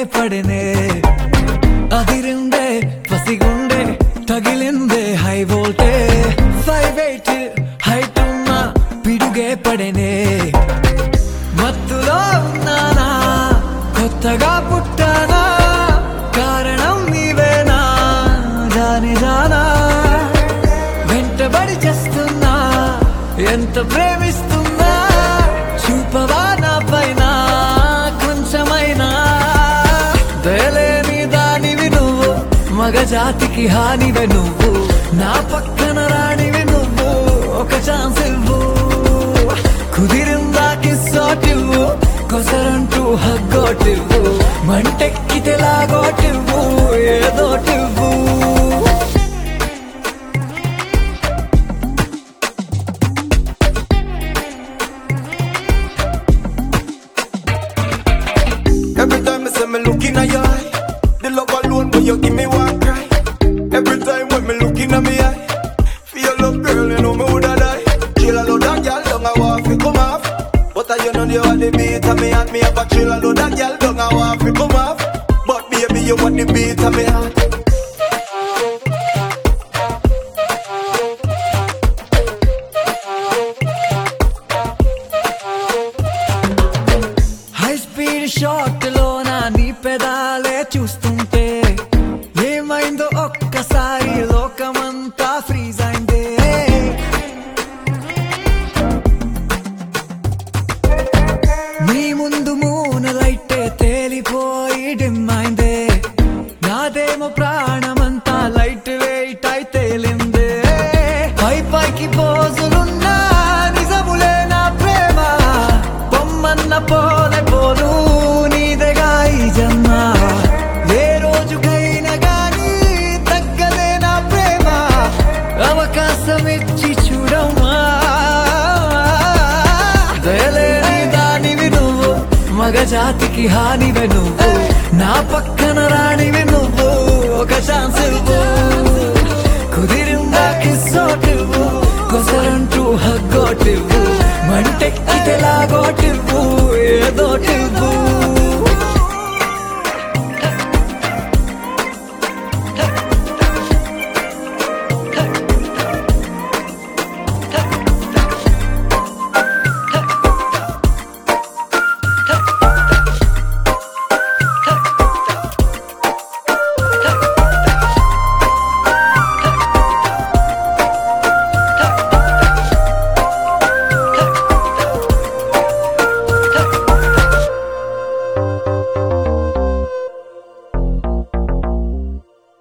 పడనే అదిరిందే పసిగుండే తగిలిందే high వోల్టే 5'8" height ఉన్న పిడుగే పడనే మత్తులో ఉన్నానా కొత్తగా పుట్టానా కారణం నీవేనా జాని జానా వెంటబడి చేస్తున్నా ఎంత ప్రేమిస్తున్నా చూపవా నా పైన కొంచెమైనా దయలేని దానివి నువ్వు మగజాతికి హానివే నువ్వు నా పక్కన రానివి నువ్వు ఒక ఛాన్స్ ఇవ్వు కుదిరిందా కిస్సోటివ్వు కొసరంటూ హగ్గోటివ్వు మంటెక్కితే లాగోటివ్వు ఏదోటివ్వు Every time I say me looking at your eye, the love alone when you give me one cry. Every time when me looking at me eye, for your love girl you know me woulda die. Chill a load that girl down I want fi come off, but I you know you want the beat of me heart. Me have a chill a load that girl down I want fi come off, but baby you want the beat of me heart. High speed shot లోన నీ పెదాలే చూస్తుంటే ఏమైందో ఒక్కసారి లోకమంతా freeze అయిందే నీ ముందు మూన లైటే తేలిపోయి dim అయిందే నాదేమో ప్రాణమంతా లైట్ వెయిట్ అయి తేలిందే పై పైకి పోజులున్నా నిజములే నా ప్రేమ పొమ్మన్న పోనే పోను నీదెగా ఈ జన్మ ఏ రోజుకైనా గానీ తగ్గదే నా ప్రేమ అవకాశం ఇచ్చి చూడమ్మా దయలేని దానివి నువ్వు మగజాతికి హానివే నువ్వు నా పక్కన రానివి నువ్వు ఒక ఛాన్స్ ఇవ్వు కుదిరిందా కిస్సోటివ్వు కొసరంటూ హగ్గోటివ్వు మంటెక్కితే లాగోటివ్వు ఏదోటివ్వు